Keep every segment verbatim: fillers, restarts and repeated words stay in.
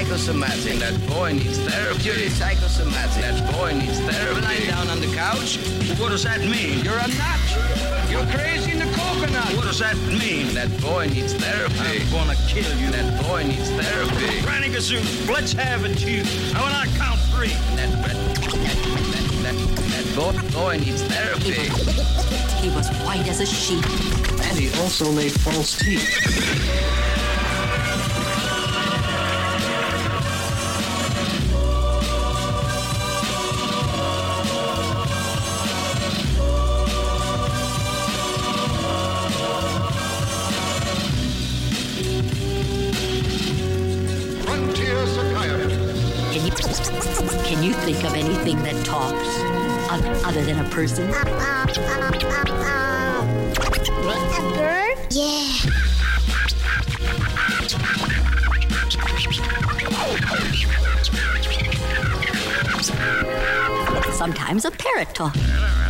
psychosomatic. That boy needs therapy. Purely psychosomatic. That boy needs therapy. Lying down on the couch. What does that mean? You're a nut. You're crazy in the coconut. What does that mean? That boy needs therapy. I'm gonna kill you. That boy needs therapy. Granny Gazoo, let's have it, you. Now when I count three. That that that that, that boy, boy needs therapy. He was, he was white as a sheet. And he also made false teeth. Can you, can you think of anything that talks other than a person? A bird? Yeah. Sometimes a parrot talks.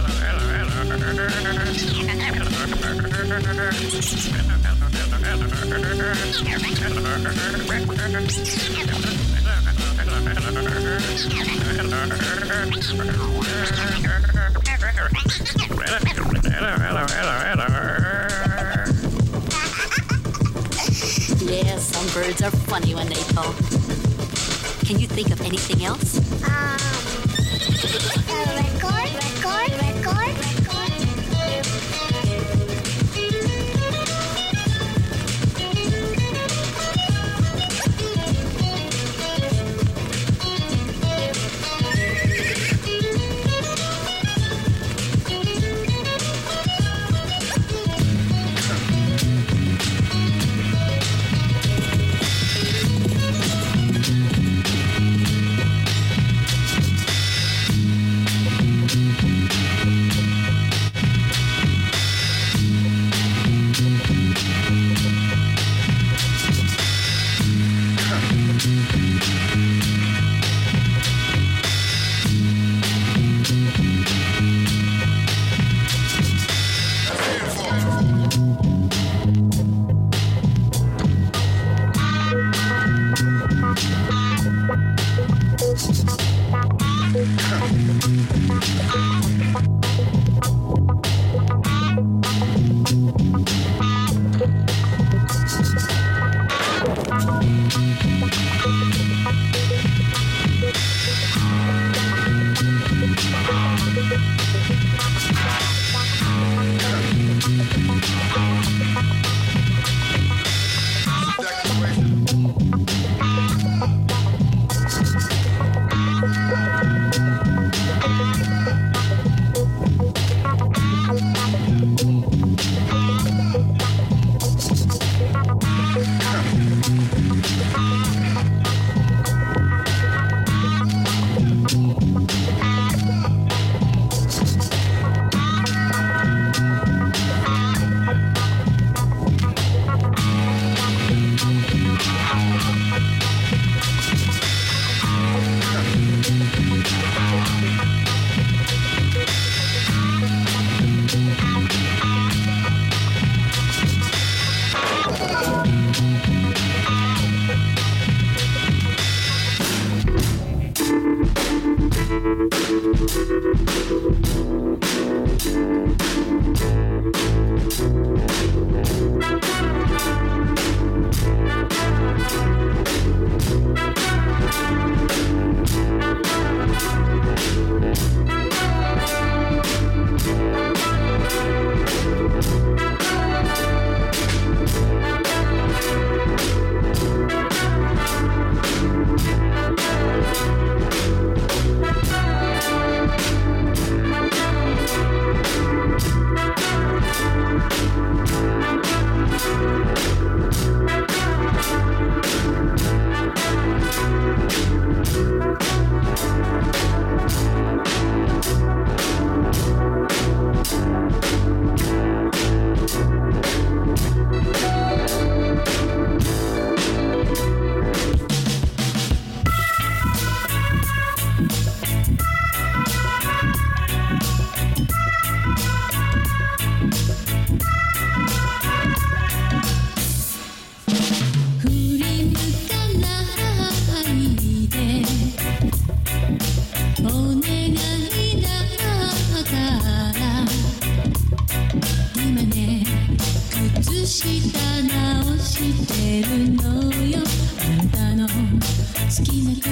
Yeah, some birds are funny when they talk. Can you think of anything else? Um, a record, record, record, record.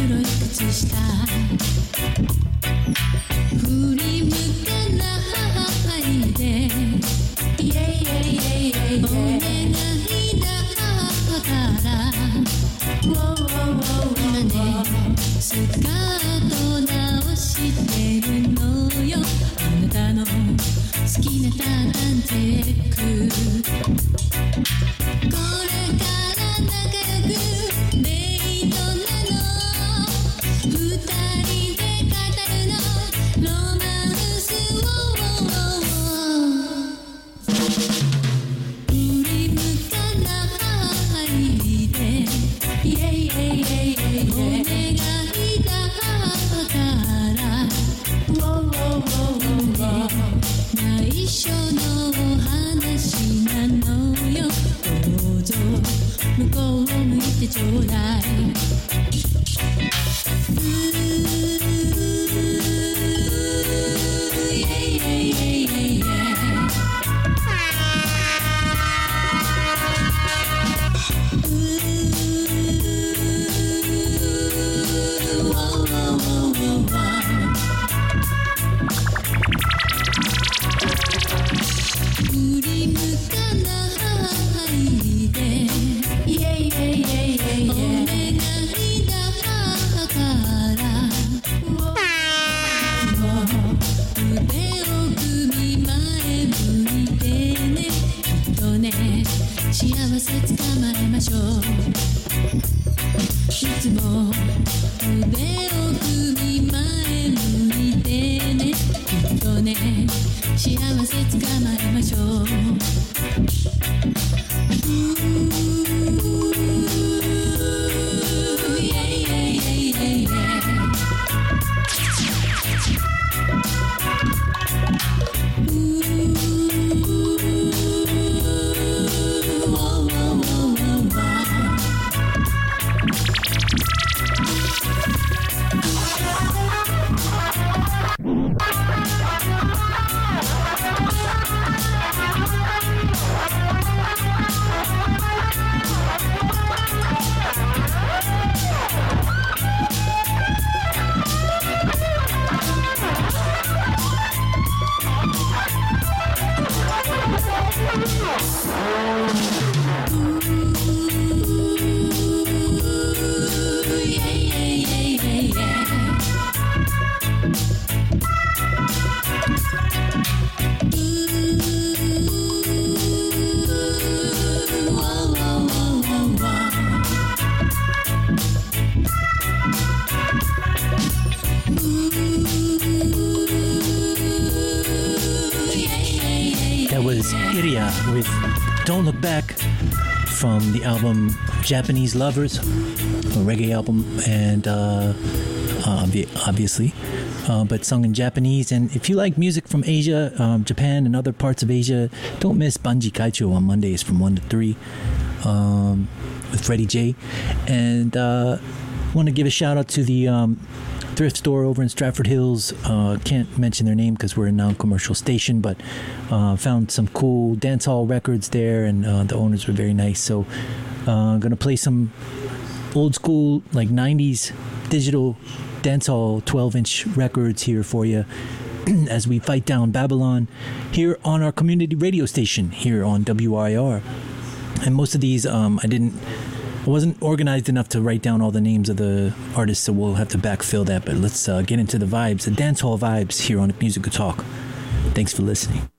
黒い靴下振り向かないでイエイイエイイエイイエイお願いだから今ねスカート直してるのよあなたの好きなタータンテックこれから仲良くデートなの二人で語るのロマンスを振り向かないでイエイイエイイエイイエイお願いだから内緒の話なのよどうぞ向こうを向いてちょうだい Don't Look Back from the album Japanese Lovers, a reggae album, and uh, uh, obviously, uh, but sung in Japanese. And if you like music from Asia, um, Japan, and other parts of Asia, don't miss Banji Kaicho on Mondays from one to three um, with Freddie J. And uh, want to give a shout out to the um, thrift store over in Stratford Hills. Uh, can't mention their name because we're a non-commercial station, but uh, found some cool dancehall records there, and uh, the owners were very nice. So I'm uh, going to play some old school, like nineties digital dancehall twelve inch records here for you as we fight down Babylon here on our community radio station here on W I R. And most of these um, I didn't I wasn't organized enough to write down all the names of the artists, so we'll have to backfill that. But let's uh, get into the vibes, the dancehall vibes here on Musical Talk. Thanks for listening.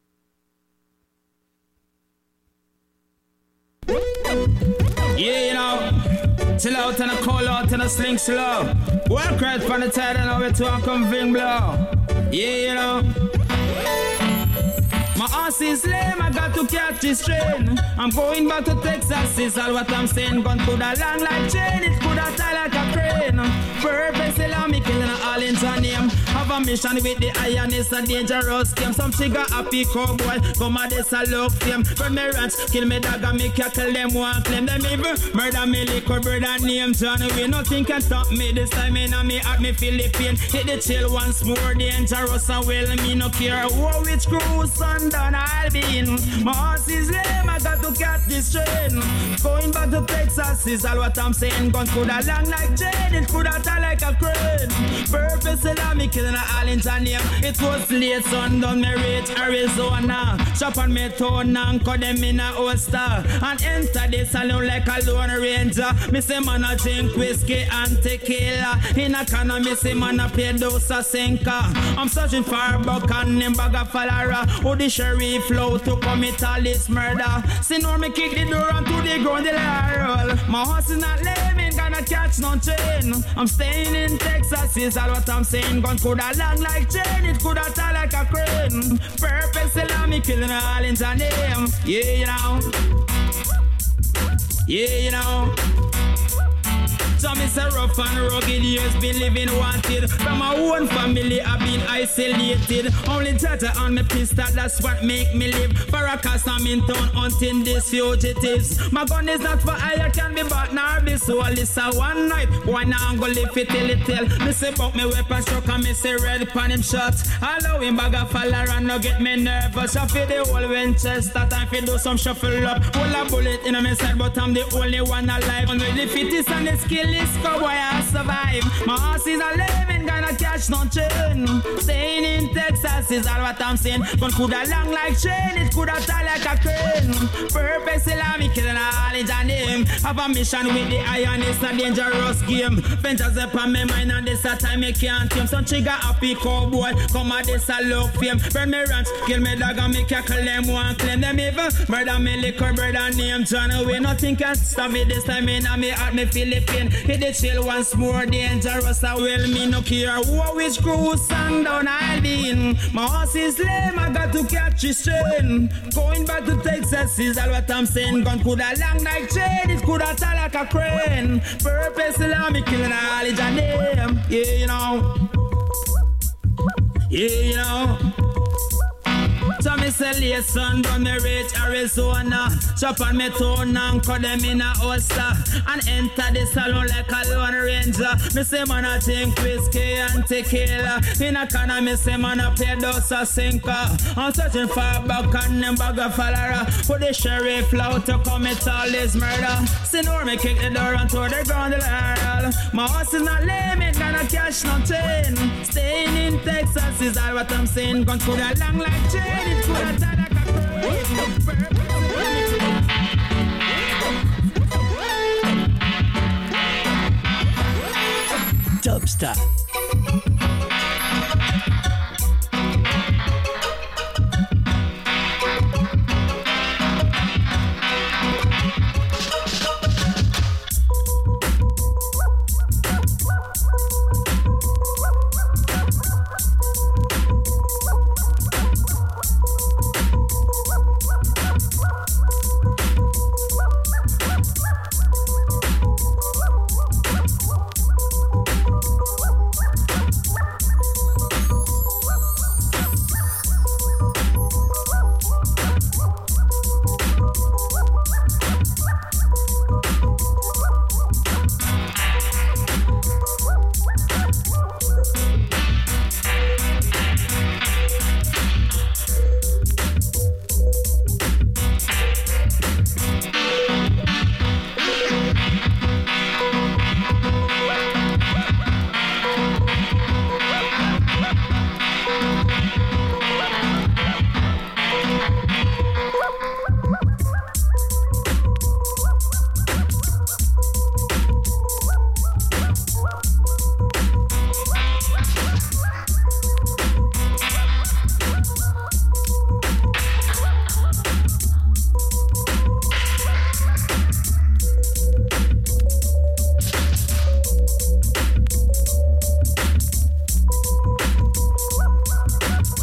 Yeah, you know, chill out and a call out and a sling slow. Work right from the tide and over to a conving blow. Yeah, you know. My ass is lame, I got to catch this train. I'm going back to Texas, is all what I'm saying. Gun could a long like chain, it could a tie like a crane. Purpose allow me killing all in her name. Have a mission with the iron is a dangerous game. Some trigger happy cowboy, come a this a look fame. Burn me rats, kill me dog and me cackle them one claim. Them even murder me liquor brother name John. We nothing can stop me this time in a me at me Philippine. Hit the chill once more dangerous and well me no care. War which crew sundown I'll be in. My horse is lame, I got to catch this train. Going back to Texas is all what I'm saying. Guns coulda long like chain, it coulda tie like a crane. Purpose allow me killing a all in name. It was late sundown, me reach Arizona. Chop on me tone and cut them in a holster. And enter the saloon like a lone ranger. Me say man a drink whiskey and tequila. In a can of me say man a play dose a sinker. I'm searching for a buck and him bag of follower. Who the sheriff flow to commit all this murder. See now me kick the door and to the ground the lateral. My horse is not lame, ain't gonna catch no train. I'm staying in Texas is all what I'm saying. Gun coulda long like chain, it coulda tie like a crane. Purpose allow me killing all in the name. Yeah, you know. Yeah, you know. So me say rough and rugged years been living wanted. From my own family I've been isolated. Only Jaja on me pistol, that's what make me live. For a cause I'm in town hunting these fugitives. My gun is not for hire, can be bought nor be sold. It's a one night, one now I'm gonna live it till it tell. Me say about me weapon struck and me say red pan him shot. Allow him bag a follower and no get me nervous. I feel the whole Winchester time fi do some shuffle up. Hold a bullet in my side but I'm the only one alive. And with the fittest and the skill this cowboy I survive. My horse is a living, gonna catch no chain. Staying in Texas is all what I'm saying. Gun coulda long like chain, it coulda tie like a crane. Purpose allow me killing all in the name. Have a mission with the iron, it's a dangerous game. Ventures upon my mind and this a time me can't tame. Some trigger happy cowboy, come a this a look fame. Burn me ranch, kill me dog and me cackle them one claim. Them even murder me liquor brother name John. We nothing can stop me this time in a me at me Philippine. Hit the chill once more dangerous. I will me no care who which crew sundown I'll be in. My horse is lame, I got to catch his train. Going back to Texas is all what I'm saying. Gun coulda long like chain, it coulda tie like a crane. Purpose allow me killing all in the name. Yeah, you know. Yeah, you know. So me say late sundown, me reach Arizona. Chop on me tone and cut them in a holster. And enter the salon like a lone ranger. Me say man a drink whiskey and tequila. In a can of me say man a play dose a sinker. I'm searching for a buck and them bag of follower. Put the sheriff out to commit all this murder. See now me kick the door and throw the ground the lateral. My horse is not lame, it gonna catch no chain. Staying in Texas is all what I'm saying. Gun coulda long like chain. It's good at that Dubstep.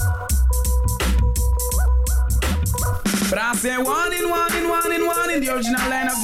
Say one in one in one in one in the original line of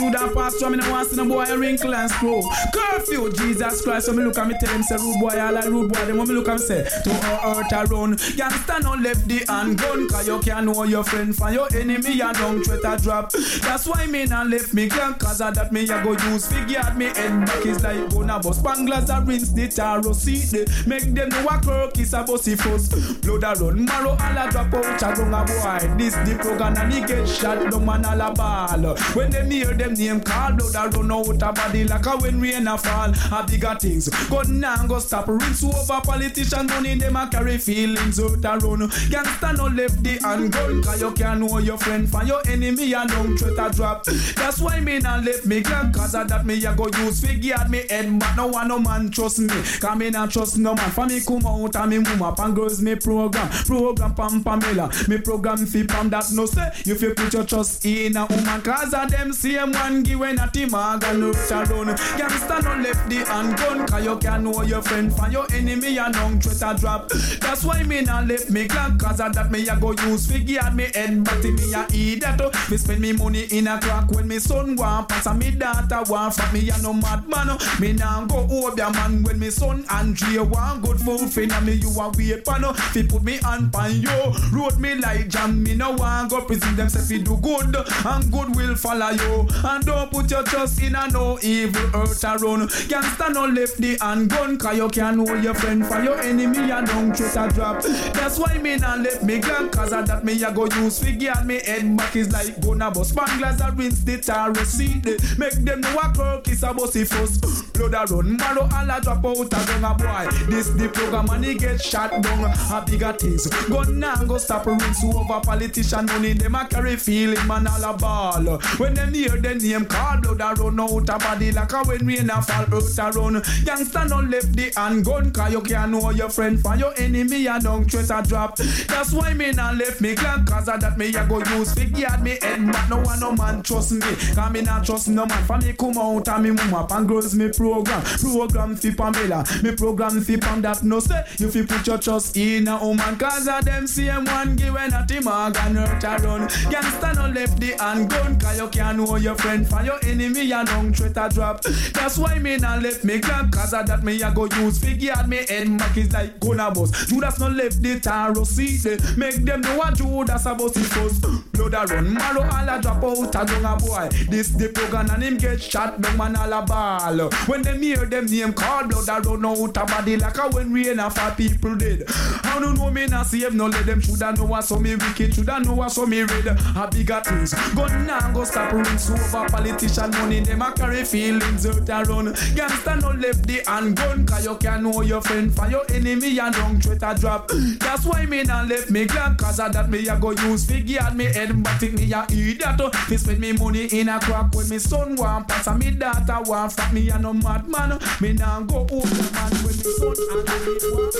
you that pass through, me no want see no boy a wrinkle and screw. Curfew, Jesus Christ, so me look at me tell him say rude boy, all a rude boy. Then when me look at me say to her earth around, gangsta no left the handgun, cause you can't know your friend from your enemy, you don't threat a drop. That's why me not left me gun, cause of that me I go use figure at me head back is like gonna bust banglers a rinse the taro seat they make them know a kirk is a bossy fuss. Blood a run marrow all a drop out a gun a boy. This the program and he get shot down man all a ball. When them hear them name call, blood a run out a body like a when rain a fall. A bigger things God now go stop rinse over politician money them a carry feelings out a run. Gangsta no left the handgun, cause you can't know your friend from your enemy and don't threat a drop. That's why me not left me gun, cause of that me a go use figure at me head, but no one no man trust me, cause me not trust no man. For me come out and me move up and girls me program, program Pam Pamela, me program fi Pam that no say, you fi put your trust in a woman, cause of them same one give when a team a gun out around. Gangsta no left the handgun, cause you can't know your friend from your enemy and don't threat a drop. That's why me not left me gun, cause of that me a go use figure at me head, but me a eat that up. Me spend me money in a crack when me son want pass and me daughter want fuck me a no mad man. Me nah go over your man when me son Andrea want good food finna me you a wait pano. Fi put me on pan yo, road me like jam me no want go prison them say fi do good and good will follow you. And don't put your trust in a no evil earth around. Gangsta no left the handgun, cause you can't know your friend for your enemy and don't threat a drop. That's why me nah left me gun, cause of that me a go use figure at me head back is like gonna bust banglers a rinse the tar receipt they make them know a kirk is a bossy fuss. Blood a run marrow all a drop out a gun a boy. This the program and he get shot down a bigger things. Gun now go stop rinse over politician money them a carry feeling man all a ball. When them hear the name call, blood a run out a body like a when rain a fall earth a run. Youngster no left the handgun, cause you can't know your friend from your enemy and don't threat a drop. That's why me not left me clan, cause of that me a go use figure at me head, but no one no man trust me, cause me not trust no man. For me come out and me move up and girls me program, program fi Pamela, me program fi Pam that no say, you fi put your trust in a woman, cause of them same one give when a team a gun hurt a run. Gangsta no left the handgun, cause you can't know your friend from your enemy and don't threat a drop. That's why me not left me clan, cause of that me a go use figure at me head back is like gonna bust. Judas no left the taro seat they make them know what Judas about his first. Blood a run marrow all a drop out a young boy. This the program and him get shot down man all a ball. When them hear them name call, blood a run out a body like a when rain a fall people dead. How do know me not save no let them shoulda know what so me wicked, shoulda know what so me red. A bigger things gun now go stop rinse over politician money them a carry feelings out a run. Gangsta no left the handgun, cause you can't know your friend for your enemy and don't threat a drop. That's why me not left me glad, cause of that me a go use figure at me head, but think me a eat that up. Me spend me money in a crack when me son want pass and me daughter want fuck me a no mad man. Me nah go over man when me son and me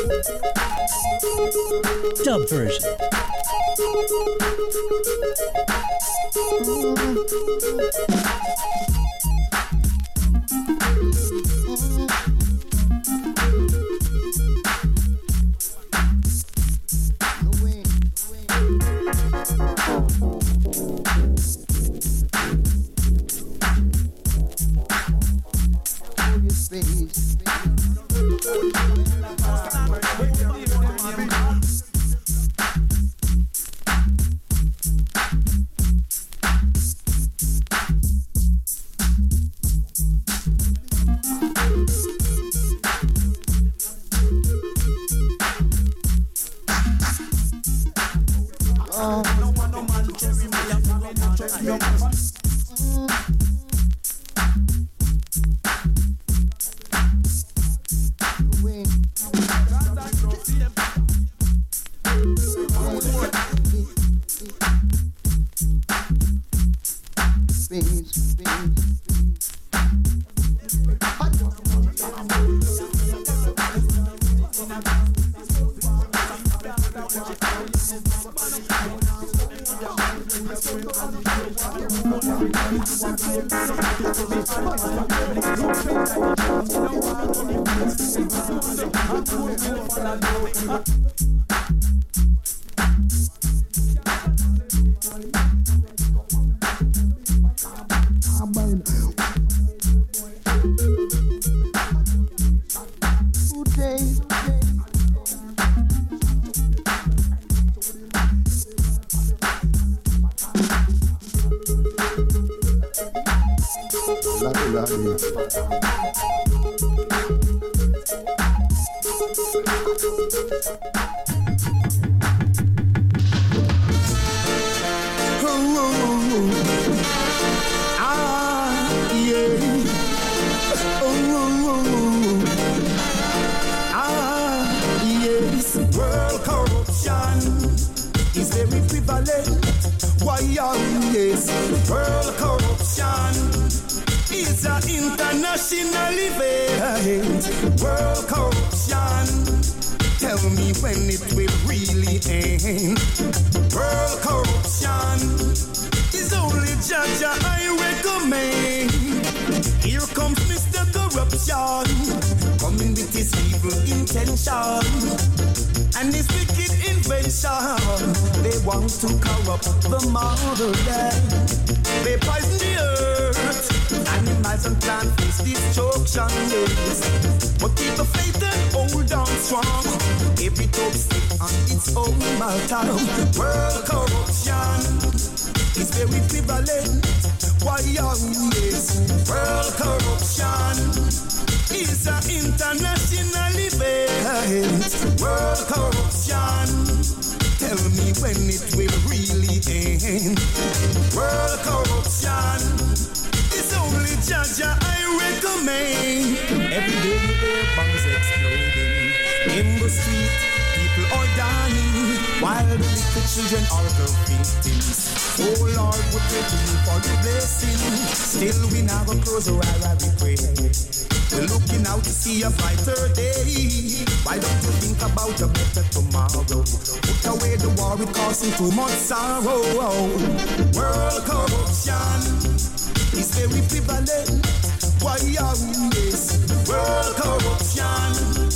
want. Dub version. World corruption is an international event. World corruption, tell me when it will really end. World corruption is only judge I recommend. Here comes Mister Corruption, coming with his evil intention and his wicked invention. They want to corrupt the motherland. They poison the earth. Animals and plants face destruction, yes. But keep the faith and hold on strong. Every top stick on its own matter. World corruption is very prevalent. Why are yes? World corruption is an international event. World corruption, tell me when it will really end. World corruption is only Jaja I recommend. Every day you hear bombs exploding in the street, people are dying while the little children are the victims. Oh Lord, we pray to you for your blessing. Still we never close our eyes, we pray. We're looking out to see a brighter day. Why don't you think about a better tomorrow? Put away the war, it causing too much sorrow. World corruption is very prevalent. Why are we this? World corruption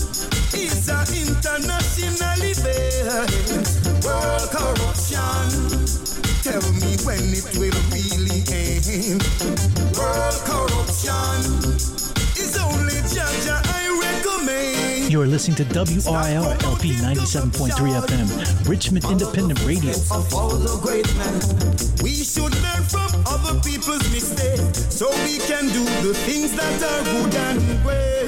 is an international event. World corruption, tell me when it will really end. World corruption is only Jaja I recommend. You're listening to W R I R L P ninety-seven point three F M, Richmond Independent Radio. Of all the great men, we should learn from other people's mistakes so we can do the things that are good and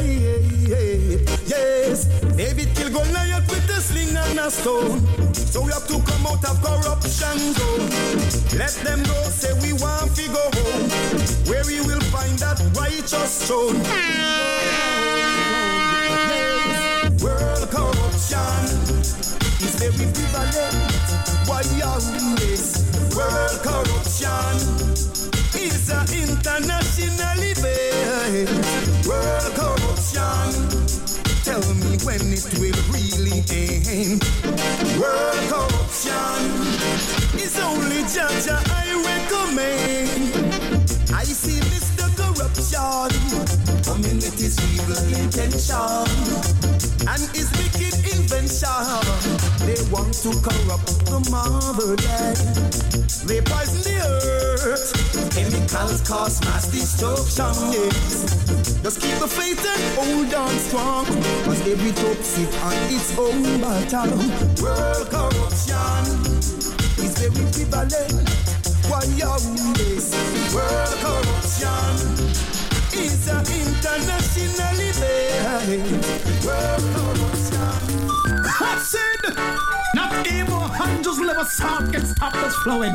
great. Yes, David killed Goliath with a sling and a stone. So we have to come out of corruption zone. Let them go, say we want to go home, where we will find that righteous throne. Yes. World corruption is very prevalent. Why are we this? World corruption is an international event. World corruption, tell me when it will really end. World corruption is only Jaja I recommend. I see Mister Corruption coming with his evil intention and his wicked invention. They want to corrupt the motherland. They poison the earth. Chemicals cause mass destruction, yes. Just keep the faith and hold on strong, cause every top sit on its own battle. World corruption is very prevalent. Why are we this? World corruption is an international event. World corruption. I said, not evil angels will ever stop, can stop us flowing.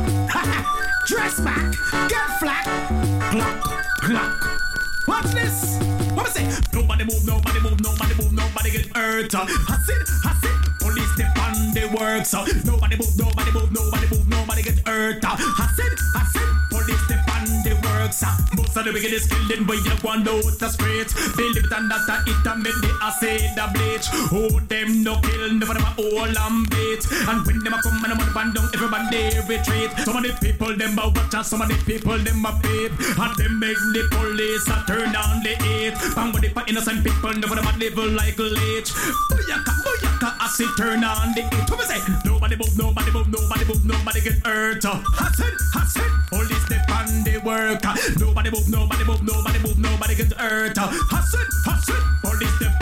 Dress back, get flat, clock, clock. Watch this. What I say? Nobody move, nobody move, nobody move, nobody get hurt. I said, I said, police step on the works. Nobody move, nobody move, nobody move, nobody get hurt. I said, I said, police step on the works. Most of the wickedest killing where you want out the streets. They live it and that it and make the acid the bleach. Oh, them no kill, never them all and beat. And when them a come and them on down, everybody retreat. Some of the people them a watch and some of the people them a peep. And them make the police a turn down the heat. Bang with the innocent people, never them a live like leech. Booyaka, booyaka, as it turn on the heat. What we say? Nobody move, nobody move, nobody move, nobody get hurt. Hassel, hassel, police step on the work. Nobody move, nobody move, nobody move, nobody get hurt. Hassel, hassel, police step on the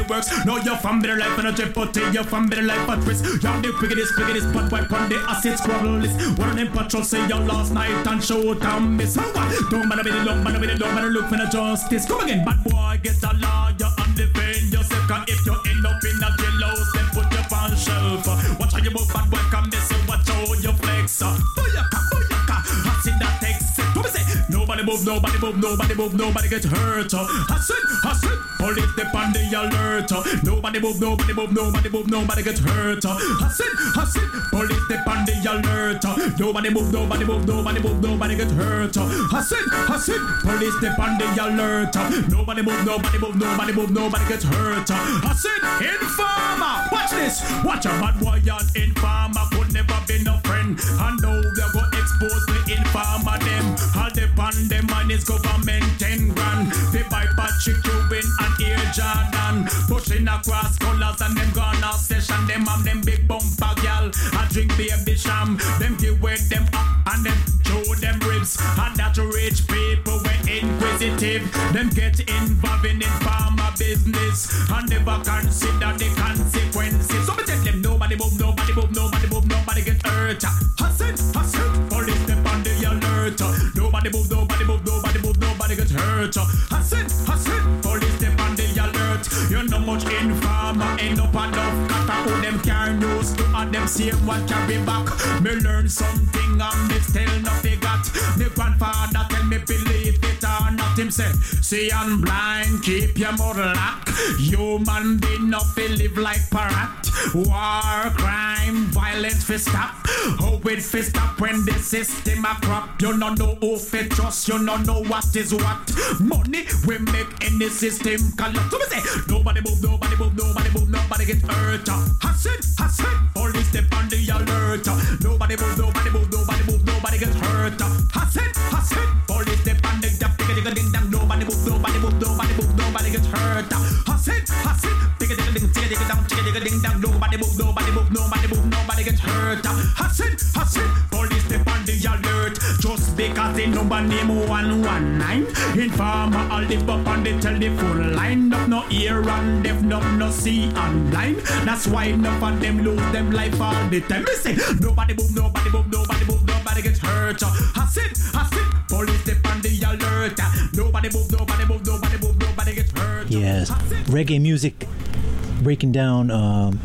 it works. No, you're from better life and a jet put you're from better life at risk. You're the quickest, quickest, but wipe on the acid squabble list. One of them patrols say you last night and show time miss. Don't matter with the long, matter with the long, matter look for the justice. Come again, bad boy, get a lawyer and defend yourself. Cause if you end up in a jailhouse, then put your on shelf. Watch how you move, bad boy, come this, watch how you flex. Booyaka, booyaka, I see that text. What say? Nobody move, nobody move, nobody move, nobody get hurt. I said, I said, police step on the alert. Nobody move, nobody move, nobody move, nobody get hurt. I said, I said, police step on the alert. Nobody move, nobody move, nobody move, nobody get hurt. I said, I said, police step on the alert. Nobody move, nobody move, nobody move, nobody get hurt. I said, informer, watch this. Watch a bad boy and informer could never be no friend. I know they're gonna expose the informer them. All depend them on his government ten grand. They buy Patrick Cuban and Air Jordan. Pushing across colors and them gone off session. Them have them big bumper gal. I drink baby sham. Them give way them up and them show them ribs. And that rich people were inquisitive. Them get involved in farmer business and never consider the consequences. So me tell them nobody move, nobody move, nobody move, nobody get hurt. Hustle, hustle, police step on the alert. Nobody move, nobody move, nobody move, nobody get hurt. Hustle, hustle, police step on the alert. You know much informer, ain't no part of kata who them can't use to and them same one carry back. Me learn something and me still nothing got. Me grandfather tell me believe it or not. Him say, see I'm blind, keep your mouth locked. Human being nothing live like parrot. War, crime, violence fi stop. How it fi stop when the system a crop? You no know who fi trust, you no know what is what. Money we make in the system collapse. So me say, nobody move, nobody move, nobody move, nobody get hurt. Hustle, hustle, police step on the alert. Nobody move, nobody move, nobody move, nobody get hurt. Hustle, hustle, police step on the alert. Ding dang, nobody move, nobody move, nobody move, nobody get hurt. Hustle, hustle, digga digga ding, digga digga down, digga digga ding dang, nobody move, nobody move, nobody move, nobody get hurt. Hustle, hustle, police step on the alert. Just because the number name one one nine, informer all live up on the telephone line. Up no ear and deaf, no no see and blind. That's why enough of them lose them life all the time. Me say, nobody move, nobody move, nobody move, nobody get hurt. Hustle, hustle, police step on the alert. Nobody move, nobody move, nobody move, nobody gets hurt. Yes, reggae music breaking down um,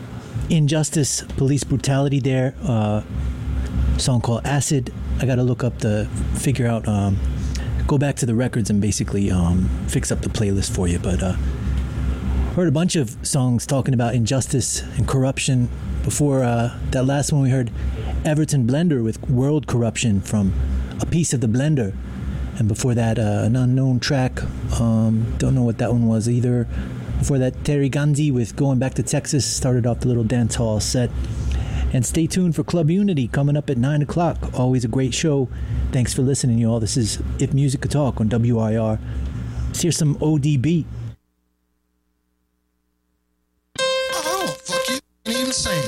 injustice, police brutality there. Uh, song called Acid. I gotta look up the, figure out, um, go back to the records and basically um, fix up the playlist for you. But uh, heard a bunch of songs talking about injustice and corruption. Before uh, that last one we heard Everton Blender with World Corruption from A Piece of the Blender. And before that, uh, an unknown track. Um, don't know what that one was either. Before that, Terry Ganzi with Going Back to Texas. Started off the little dance hall set. And stay tuned for Club Unity coming up at nine o'clock. Always a great show. Thanks for listening, y'all. This is If Music Could Talk on W I R. Let's hear some O D B. Oh, fuck you. You ain't even sing.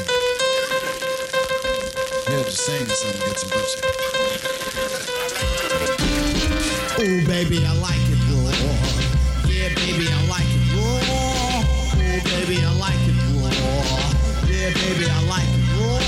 Yeah, just sing something to get some pussy. Oh, baby, I like it raw. Yeah, baby, I like it raw. Oh, baby, I like it raw. Yeah, baby, I like it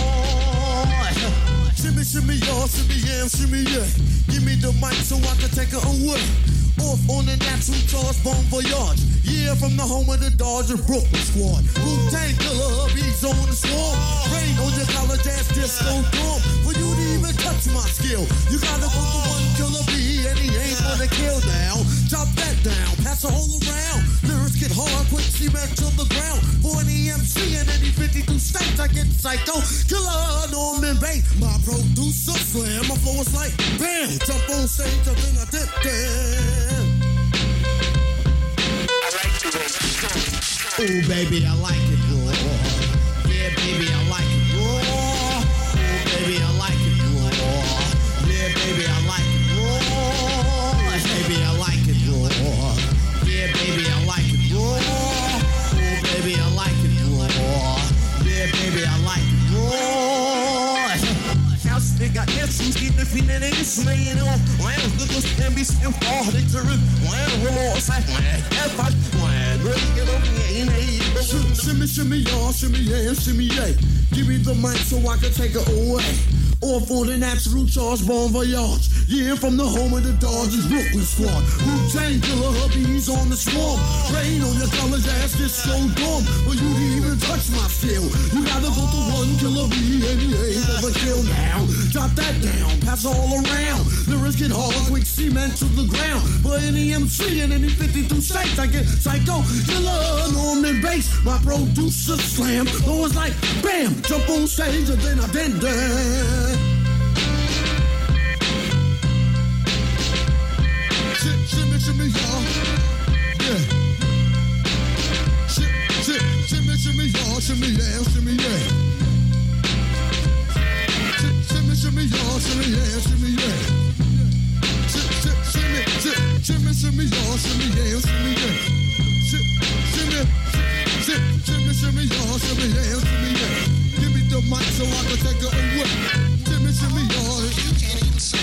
raw. Shimmy, shimmy, y'all, shimmy, yam, shimmy, yeah. Give me the mic so I can take it away. Off on the natural charge, bon voyage. Yeah, from the home of the Dodger Brooklyn squad. Wu-Tang Killer, beats on the swarm. Rain on your college ass disco dorm. For you to even touch my skill, you gotta go for one killer bee, and he ain't gonna kill down. Chop that down, pass the whole around. Lyrics get hard, quick cement to the ground. For any M C in any fifty-two states, I get psycho. Killer, Norman Bates, my producer, slam. My flow is like bam, jump on stage, I think I did that. Oh, baby, I like it raw. Yeah, baby, I like it raw. Oh, baby, I like it raw. Yeah, baby, I like it raw. Baby, I like it raw. Yeah, baby, I like it raw. Oh, baby, I like it raw. Yeah, baby, I like it raw. House, they got issues, keep the feeling they just laying on. When the goods can be still all the turn. When remorse, I when if I when really get over here, Shimmy, shimmy, y'all, shimmy, yeah, shimmy, yeah. Give me the mic so I can take it away. Or for the natural charge, bon voyage. Yeah, from the home of the Dodgers, Brooklyn squad. Wu-Tang Killer hubbies on the swarm. Rain on your college ass, just so dumb. But you didn't even touch my skill. You gotta go to one killer B, and he ain't ever kill now. Drop that down, pass all around. Lyrics get hard, quick cement to the ground. But any M C in any fifty-two states, I get psycho, killer, Norman bass. My producer slam, though it's like bam, jump on stage and then I then dance. Shimmy, shimmy, y'all. Yeah. Shimmy, shimmy, y'all. Shimmy, yeah, shimmy, yeah. Shimmy, shimmy, y'all. Shimmy, yeah, shimmy, yeah. Shimmy, shimmy, shimmy, y'all. Shimmy, yeah, shimmy, yeah. Shimmy, shimmy, shimmy, y'all. Shimmy, yeah, shimmy, yeah. Give me the mic so I can take it away. Shimmy, shimmy, y'all. You can't even see.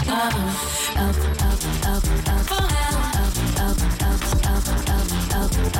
Up, up, up, up, up, up, up, up, up, up, up,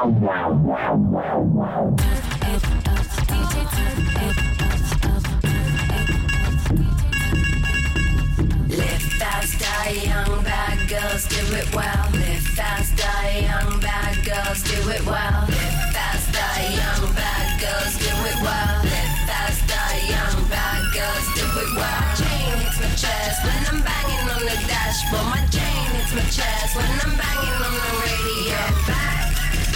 Live faster, young bad girls, do it well. Live faster, young bad girls, do it well. Live faster, young bad girls, do it well. Live faster, young bad girls, do it well. Chain hits my chest when I'm banging on the dashboard. My chain hits my chest when I'm banging on the radio. Get back,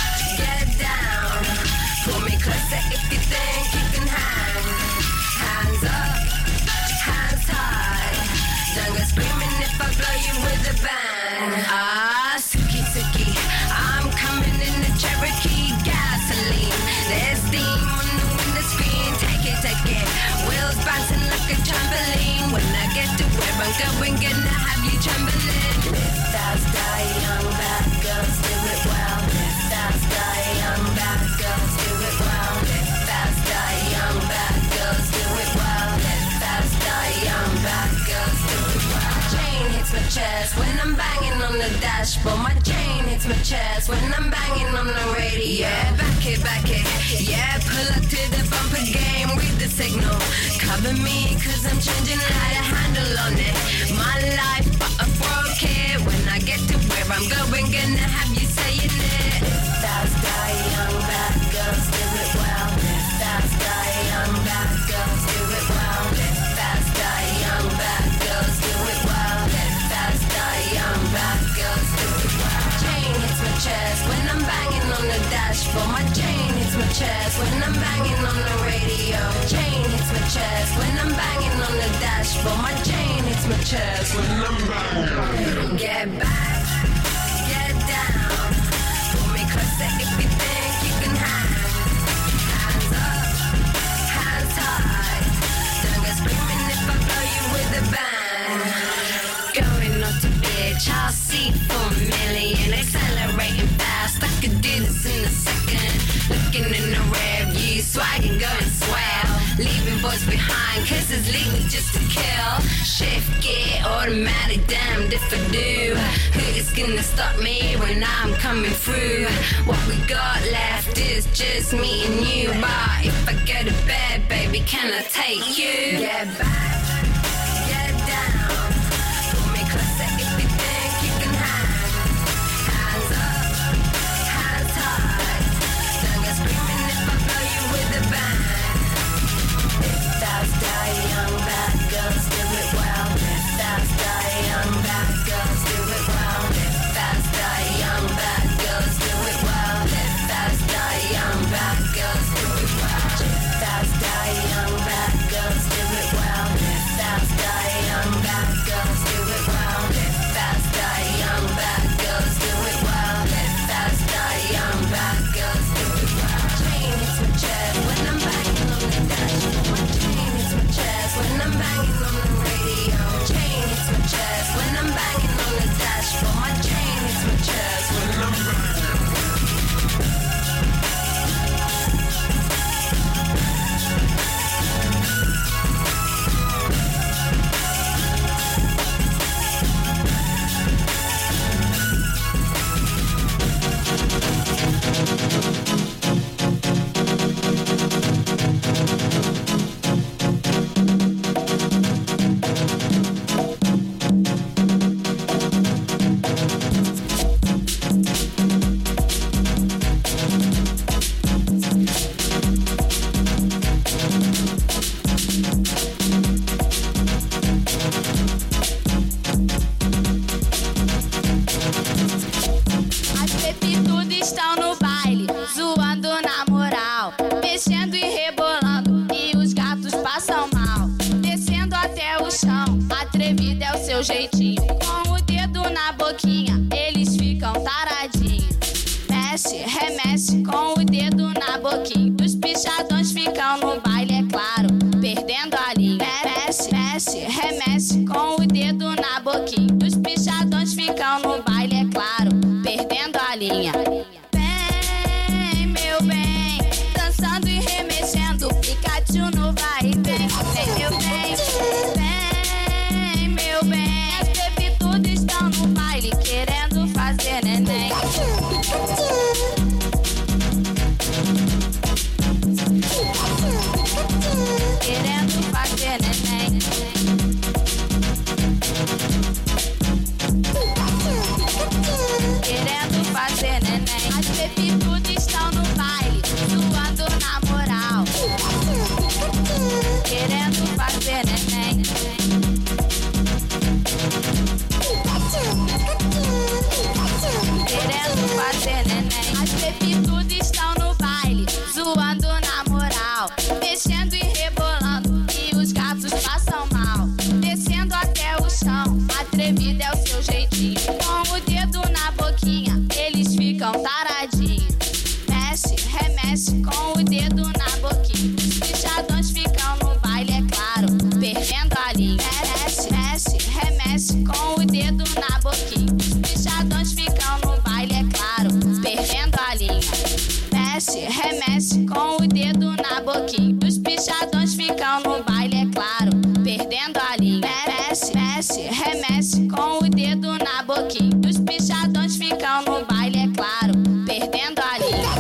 get down. Pull me closer if you think you can hang. Hands up, hands high. Don't go screaming if I blow you with a bang. Ah, Suki Suki, I'm coming in the Cherokee gasoline. There's steam on the window screen. Take it, take it. Wheels bouncing like a trampoline. When I get to where I'm going, gonna have you trembling. Live faster, young bad girls, do it well. Live faster, young bad girls, do it well. Live faster, young bad girls, do it well. Live faster, young bad girls, do it well. Chain hits my chest when I'm banging on the dashboard. My chain hits my chest when I'm banging on the radio. Yeah, back it, back it. Yeah, pull up to the bumper game, read the signal. Cover me, cause I'm changing how to handle on it. My life, but I broke it. When I get to where I'm going, gonna have you saying it. Live faster, young bad girls, do it well. Live faster, young bad girls, do it well. Live faster, young bad girls, do it well. Live faster, young bad girls, do it well. Chain hits my chest when I'm banging on the dashboard. My chain hits my chest when I'm banging on the radio. Chain hits my chest when I'm banging on the dashboard. My chain hits my chest when I'm banging. Get back, get down. Pull me closer if you think you can hang. Hands up, hands high. Don't go screaming if I blow you with a bang. Going up to bitch, I'll see for a million. Accelerating fast, I could do this in a second. Looking in the rear view, swagging, going swell. Leaving boys behind, cause it's legal just to kill. Shift gear, automatic, damned if I do. Who is gonna stop me when I'm coming through? What we got left is just me and you. But if I go to bed, baby, can I take you? Get back, get down. Pull me closer if you think you can hang. Hands up, hands high. Don't go screaming if I blow you with a bang. Live faster, young bad girls, do it well. Live faster, young bad girls, do it well. Live faster, young bad girls, do it well. Live faster, young bad girls, do it well. Live faster, young bad girls, do it well. Live faster, young bad girls, do it well. Live faster, young bad girls, do it well. Live faster, young bad girls, do it well. Chain hits my chest when I'm banging on the dashboard. My chain hits my chest when I'm banging on the radio. Chain hits my chest when I'm banging on the dashboard. My chain hits my chest when I'm banging. As baby tudo estão no baile, zoando na moral, mexendo e rebolando, e os gatos passam mal, descendo até o chão, atrevido é o seu jeitinho, com o dedo na boquinha, eles ficam taradinhos. Mexe, remexe com o dedo na boquinha, os pichadões ficam no baile, é claro, perdendo a linha. Mexe, mexe, remexe com o dedo na boquinha, os pichadões ficam no baile, é claro, perdendo a linha. Vem, meu bem, dançando e remexendo, Pikachu no vai e vem. Vem, meu bem, vem, meu bem, as baby tudo estão no baile, querendo fazer neném. mexe, remexe com o dedo na boquinha. Os pichadões ficam no baile, é claro, perdendo a linha.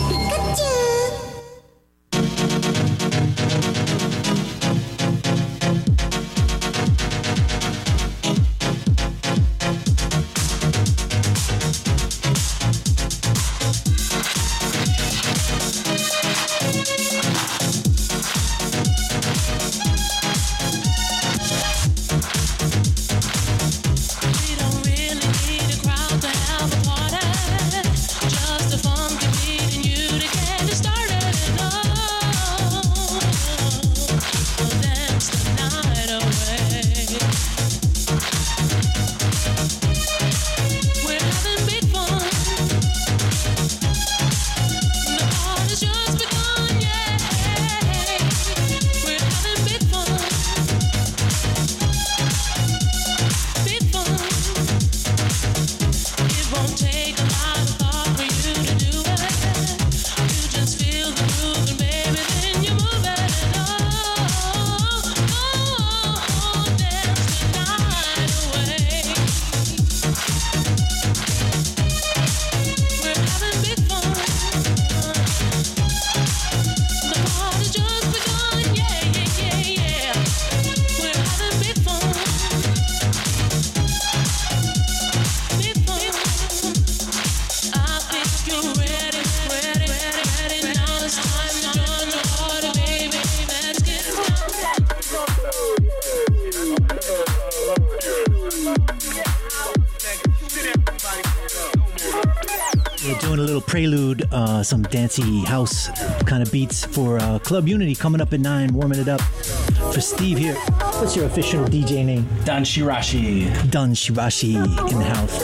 Prelude, uh, some dancey house kind of beats for uh, Club Unity coming up at nine, warming it up for Steve here. What's your official D J name? Don Shirashi. Don Shirashi in the house.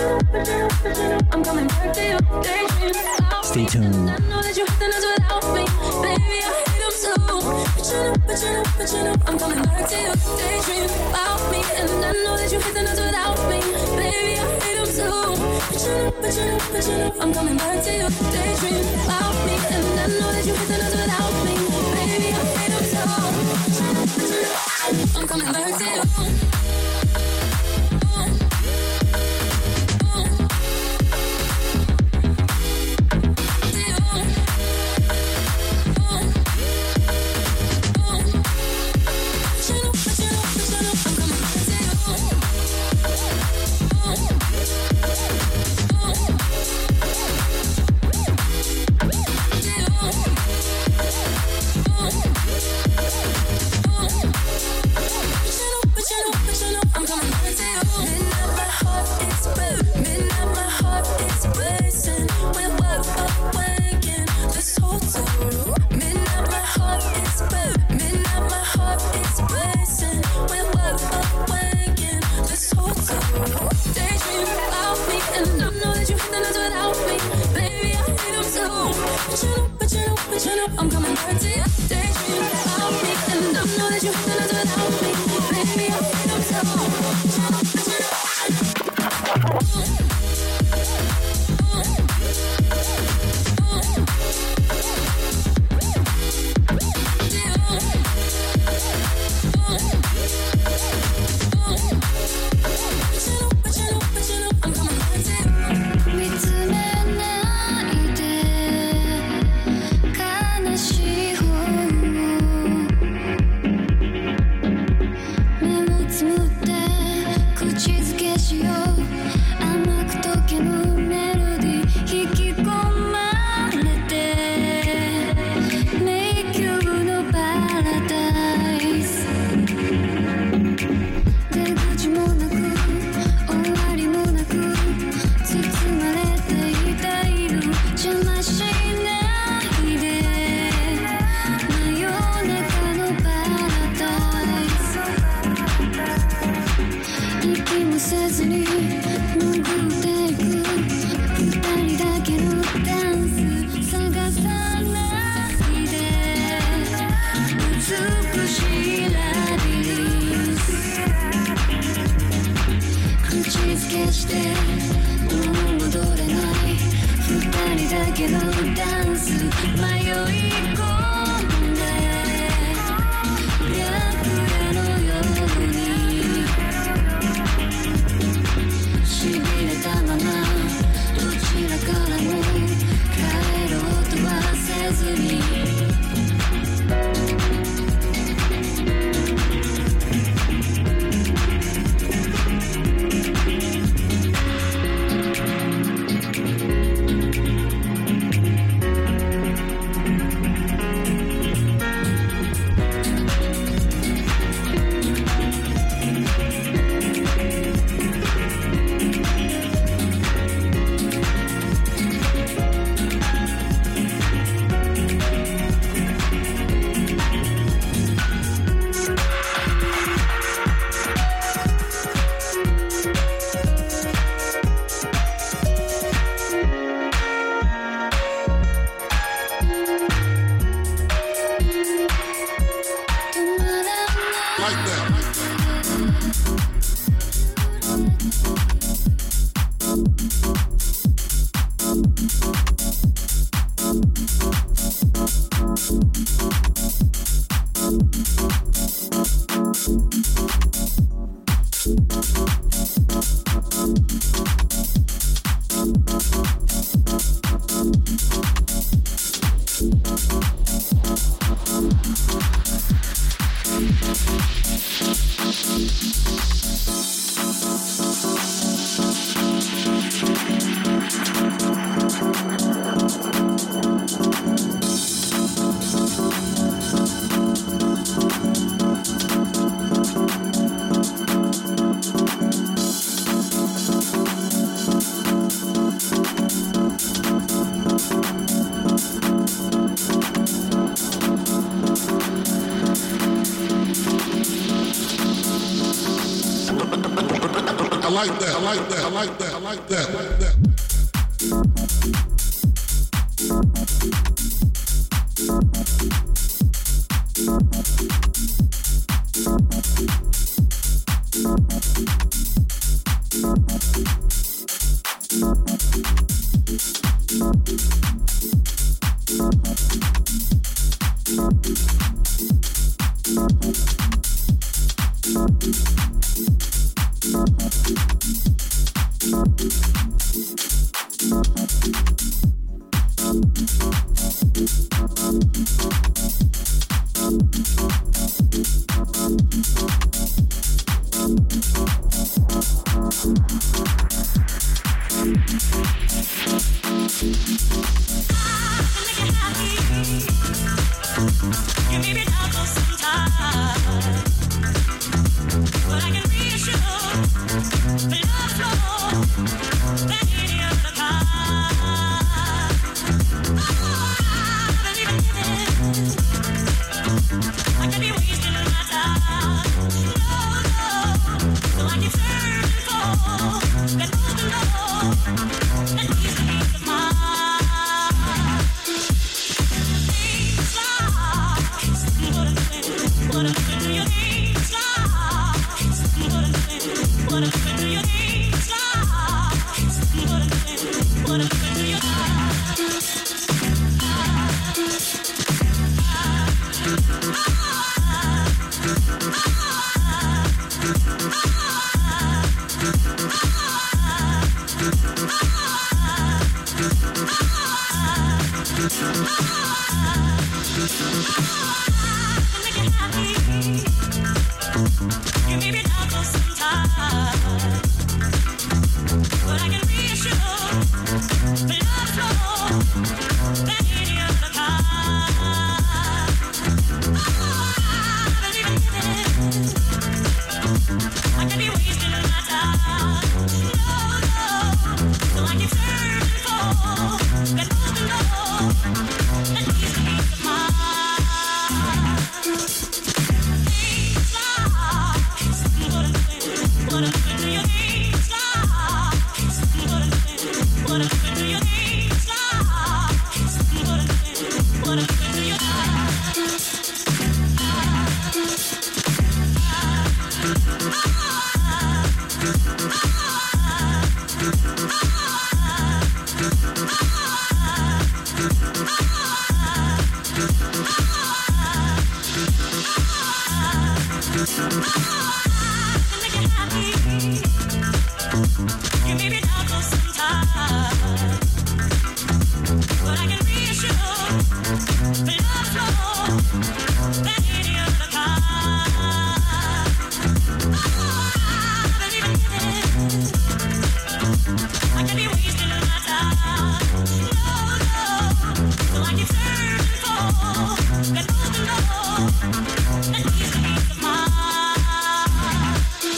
Stay tuned. I'm coming back to you, daydream about me, and I know that you hit the notes without me. Baby, I hate them too. But you know, but you know, but you know, I'm coming back to you, daydream about me, and I know that you hit the notes without me. Baby, I hate them too. But you know, but you know, I'm coming back to you. I like that, I like that, I like that, I like that, I like that. What a